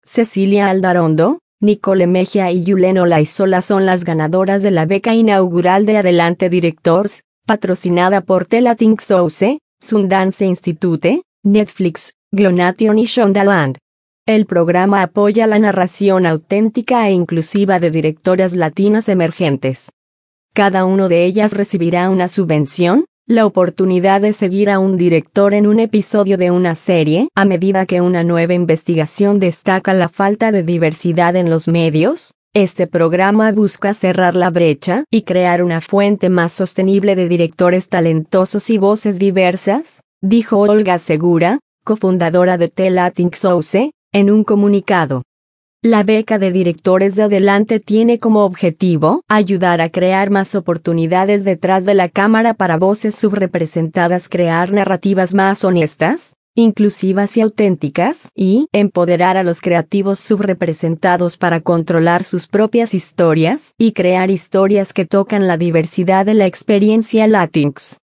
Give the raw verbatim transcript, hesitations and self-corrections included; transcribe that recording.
Cecilia Aldarondo, Nicole Mejia y Yulen Olaizola son las ganadoras de la beca inaugural de Adelante Directors, patrocinada por Telathink Souse, Sundance Institute, Netflix, Glonation y Shondaland. El programa apoya la narración auténtica e inclusiva de directoras latinas emergentes. Cada uno de ellas recibirá una subvención, la oportunidad de seguir a un director en un episodio de una serie, a medida que una nueva investigación destaca la falta de diversidad en los medios. Este programa busca cerrar la brecha y crear una fuente más sostenible de directores talentosos y voces diversas, dijo Olga Segura, cofundadora de Telathink Souse, en un comunicado. La beca de directores de Adelante tiene como objetivo ayudar a crear más oportunidades detrás de la cámara para voces subrepresentadas, crear narrativas más honestas, inclusivas y auténticas, y empoderar a los creativos subrepresentados para controlar sus propias historias y crear historias que tocan la diversidad de la experiencia Latinx.